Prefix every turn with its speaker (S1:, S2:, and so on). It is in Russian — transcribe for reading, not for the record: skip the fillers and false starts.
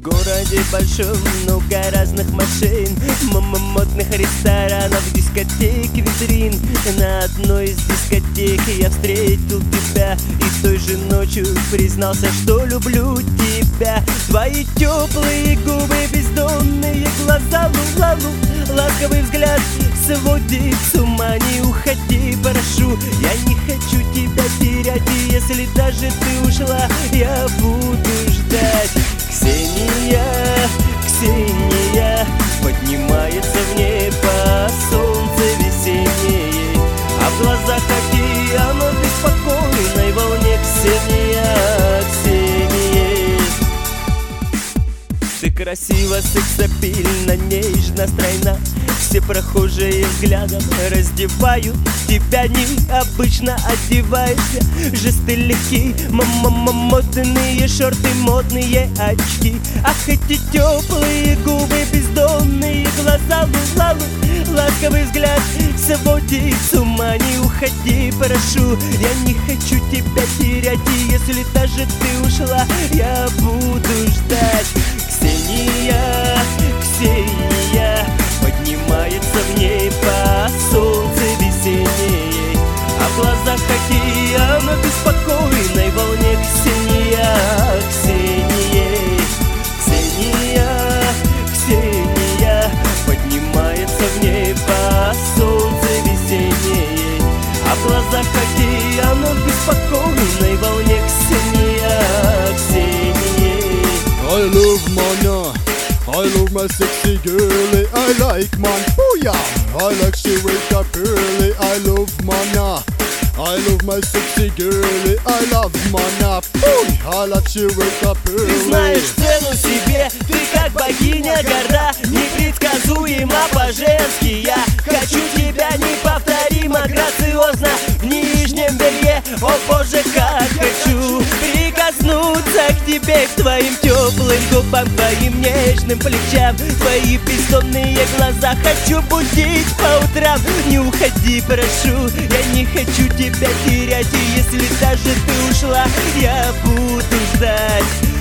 S1: городе большом много разных машин, модных ресторанов, дискотек, витрин. На одной из дискотек я встретил тебя и той же ночью признался, что люблю тебя. Твои теплые губы, бездонные глаза, ласковый взгляд сводит с ума. Не уходи, прошу, я не хочу тебя терять, и если даже ты ушла, я буду ждать. Ксения, Ксения, поднимается в небо солнце весеннее, а в глазах океан в беспокойной волне. Ксения, Ксения, ты красиво, сексапильно, нежно, стройна. Все прохожие взглядом раздевают тебя, необычно одеваешься. Жесты легкие, модные шорты, модные очки. Ах, эти теплые губы, бездонные глаза, ласковый взгляд сводит с ума. Не уходи, прошу, я не хочу тебя терять, и если даже ты ушла, я буду ждать. Ксения, Ксения, поднимается в небо солнце весеннее, а в глазах океан в беспокойной волне. Ксения, Ксения, Ксения, Ксения, поднимается в небо солнце весеннее, а в глазах океан в беспокойной волне. Ксения, Ксения.
S2: I love mana, I love my sexy girlie, I like man, oh yeah. I like she wake up early, I love mana, I love my sexy girlie, I love mana, I love she wake up early.
S1: Ты знаешь цену себе, ты как богиня горда, непредсказуема по-женски. Я хочу тебя неповторимо, грациозно в нижнем белье. О боже, как хочу прикоснуться к тебе, к твоим теплым губам, твоим нежным плечам, твои бездонные глаза хочу будить по утрам. Не уходи, прошу, я не хочу тебя терять, и если даже ты ушла, я буду ждать.